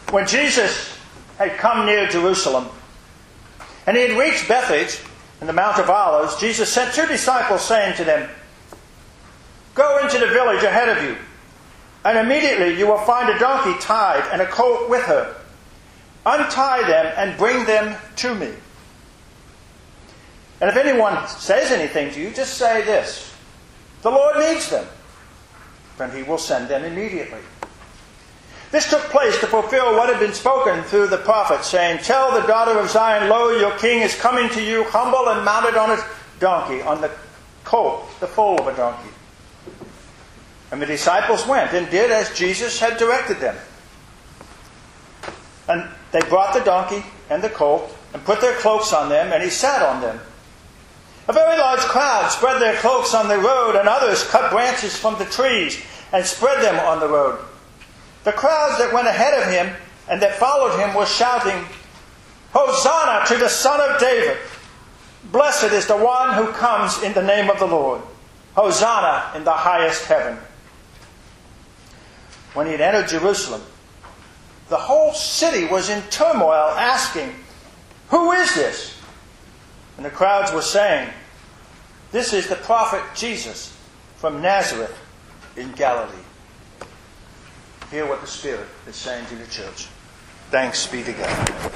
When Jesus had come near Jerusalem, and he had reached Bethphage and the Mount of Olives, Jesus sent 2 disciples, saying to them, "Go into the village ahead of you, and immediately you will find a donkey tied and a colt with her. Untie them and bring them to me. And if anyone says anything to you, just say this: 'The Lord needs them,' and he will send them immediately." This took place to fulfill what had been spoken through the prophet, saying, "Tell the daughter of Zion, lo, your king is coming to you, humble and mounted on a donkey, on the colt, the foal of a donkey." And the disciples went and did as Jesus had directed them. And they brought the donkey and the colt and put their cloaks on them, and he sat on them. A very large crowd spread their cloaks on the road, and others cut branches from the trees and spread them on the road. The crowds that went ahead of him and that followed him were shouting, "Hosanna to the Son of David! Blessed is the one who comes in the name of the Lord! Hosanna in the highest heaven!" When he had entered Jerusalem, the whole city was in turmoil, asking, "Who is this?" And the crowds were saying, "This is the prophet Jesus from Nazareth in Galilee." Hear what the Spirit is saying to the church. Thanks be to God.